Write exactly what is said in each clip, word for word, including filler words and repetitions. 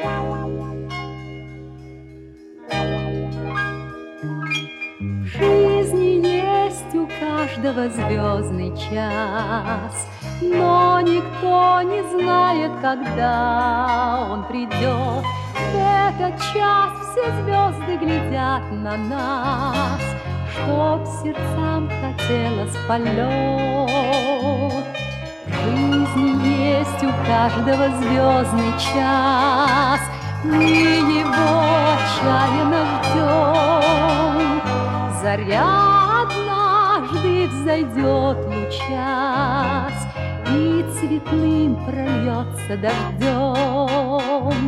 В жизни есть у каждого звездный час, но никто не знает, когда он придет. В этот час все звезды глядят на нас, чтоб сердцам хотелось полет. В жизни есть у каждого звездный час, мы его отчаянно ждем. Заря однажды взойдет лучас и цветным прольется дождем.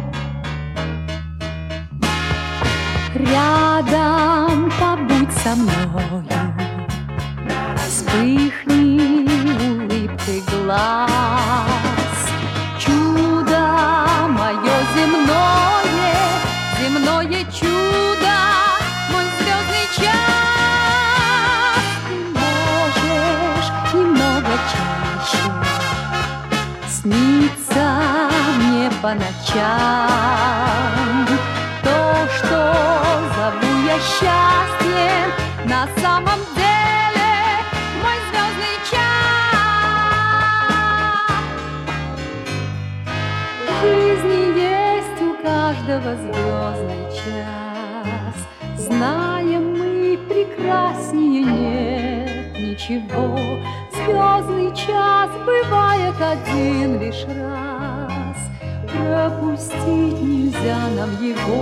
Рядом побудь со мною, вспыхни улыбкой глаз. Чудо мое земное, земное чудо, мой звездный час. Ты можешь немного чаще сниться мне по ночам. То, что зову я счастьем, на самом деле мой звездный час. В жизни есть у каждого звездный час, знаем мы, прекраснее нет ничего. Звездный час бывает один лишь раз, пропустить нельзя нам его.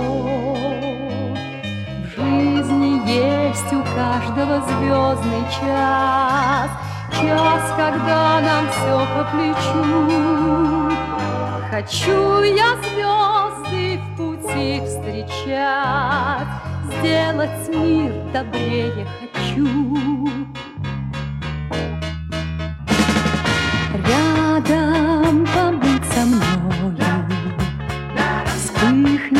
В жизни есть у каждого звездный час, час, когда нам все по плечу. Хочу я звезды в пути встречать, сделать мир добрее хочу. Рядом побудь со мною, вспыхни